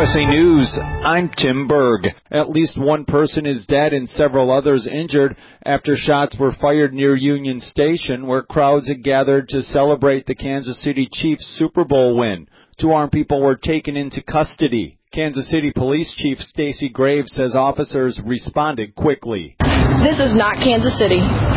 USA News, I'm Tim Berg. At least one person is dead and several others injured after shots were fired near Union Station, where crowds had gathered to celebrate the Kansas City Chiefs Super Bowl win. Two armed people were taken into custody. Kansas City Police Chief Stacey Graves says officers responded quickly. This is not Kansas City.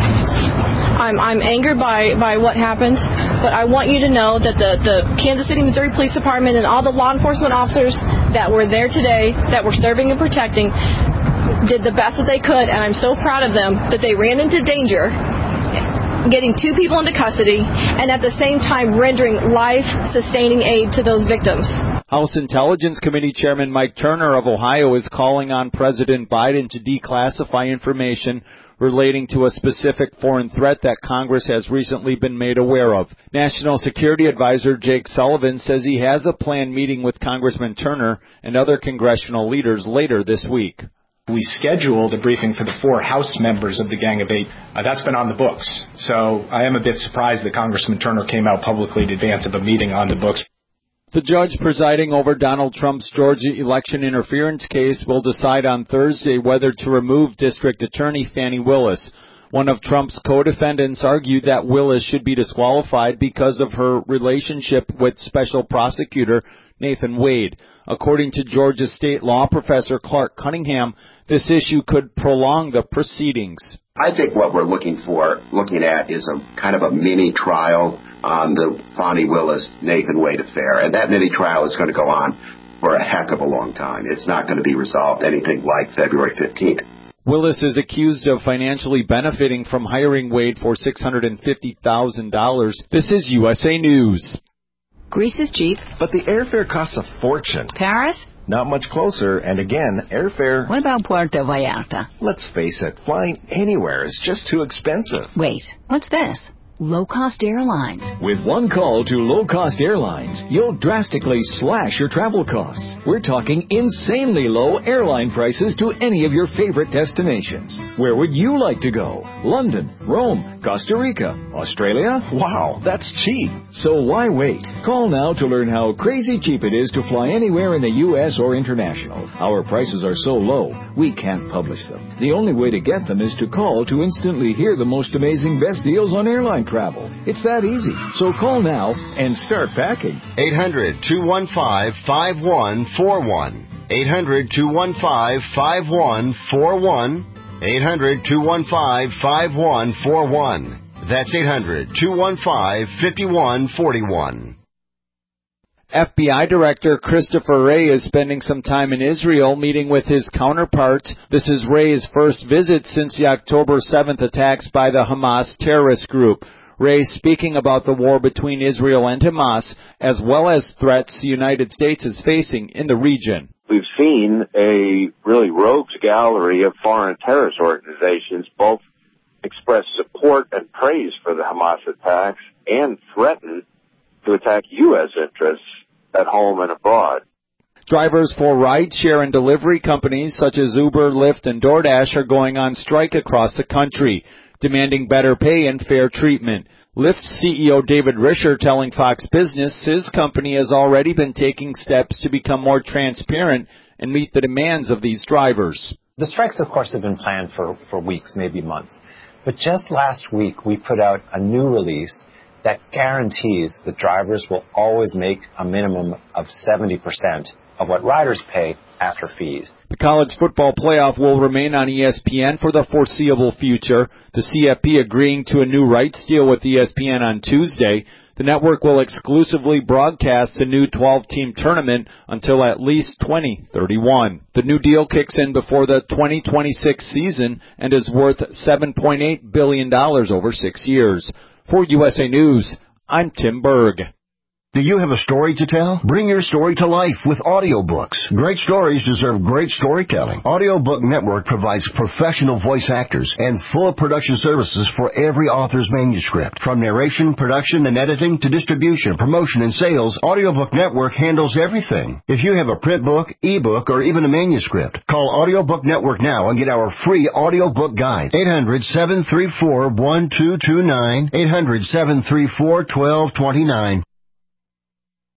I'm angered by what happened, but I want you to know that the Kansas City, Missouri Police Department and all the law enforcement officers that were there today, that were serving and protecting, did the best that they could, and I'm so proud of them that they ran into danger, getting two people into custody, and at the same time rendering life-sustaining aid to those victims. House Intelligence Committee Chairman Mike Turner of Ohio is calling on President Biden to declassify information relating to a specific foreign threat that Congress has recently been made aware of. National Security Advisor Jake Sullivan says he has a planned meeting with Congressman Turner and other congressional leaders later this week. We scheduled a briefing for the 4 House members of the Gang of 8. That's been on the books. So I am a bit surprised that Congressman Turner came out publicly in advance of a meeting on the books. The judge presiding over Donald Trump's Georgia election interference case will decide on Thursday whether to remove District Attorney Fani Willis. One of Trump's co-defendants argued that Willis should be disqualified because of her relationship with Special Prosecutor Nathan Wade. According to Georgia State Law Professor Clark Cunningham, this issue could prolong the proceedings. I think what we're looking at is a kind of a mini trial on the Fani Willis Nathan Wade affair, and that mini trial is going to go on for a heck of a long time. It's not going to be resolved anything like February 15th. Willis is accused of financially benefiting from hiring Wade for $650,000. This is USA News. Greece is cheap. But the airfare costs a fortune. Paris? Not much closer, and again, airfare... What about Puerto Vallarta? Let's face it, flying anywhere is just too expensive. Wait, what's this? Low-cost airlines. With one call to low-cost airlines, you'll drastically slash your travel costs. We're talking insanely low airline prices to any of your favorite destinations. Where would you like to go? London, Rome, Costa Rica, Australia? Wow, that's cheap. So why wait? Call now to learn how crazy cheap it is to fly anywhere in the U.S. or international. Our prices are so low, we can't publish them. The only way to get them is to call to instantly hear the most amazing best deals on airline travel. It's that easy. So call now and start packing. 800-215-5141. 800-215-5141. 800-215-5141. That's 800-215-5141. FBI Director Christopher Wray is spending some time in Israel meeting with his counterpart. This is Wray's first visit since the October 7th attacks by the Hamas terrorist group. Wray speaking about the war between Israel and Hamas, as well as threats the United States is facing in the region. We've seen a really rogues gallery of foreign terrorist organizations both express support and praise for the Hamas attacks and threaten to attack U.S. interests at home and abroad. Drivers for rideshare and delivery companies such as Uber, Lyft, and DoorDash are going on strike across the country, demanding better pay and fair treatment. Lyft CEO David Risher telling Fox Business his company has already been taking steps to become more transparent and meet the demands of these drivers. The strikes, of course, have been planned for weeks, maybe months. But just last week, we put out a new release that guarantees that drivers will always make a minimum of 70% of what riders pay after fees. The college football playoff will remain on ESPN for the foreseeable future. The CFP agreeing to a new rights deal with ESPN on Tuesday. The network will exclusively broadcast the new 12-team tournament until at least 2031. The new deal kicks in before the 2026 season and is worth $7.8 billion over 6 years. For USA News, I'm Tim Berg. Do you have a story to tell? Bring your story to life with audiobooks. Great stories deserve great storytelling. Audiobook Network provides professional voice actors and full production services for every author's manuscript. From narration, production, and editing to distribution, promotion, and sales, Audiobook Network handles everything. If you have a print book, ebook, or even a manuscript, call Audiobook Network now and get our free audiobook guide. 800-734-1229. 800-734-1229.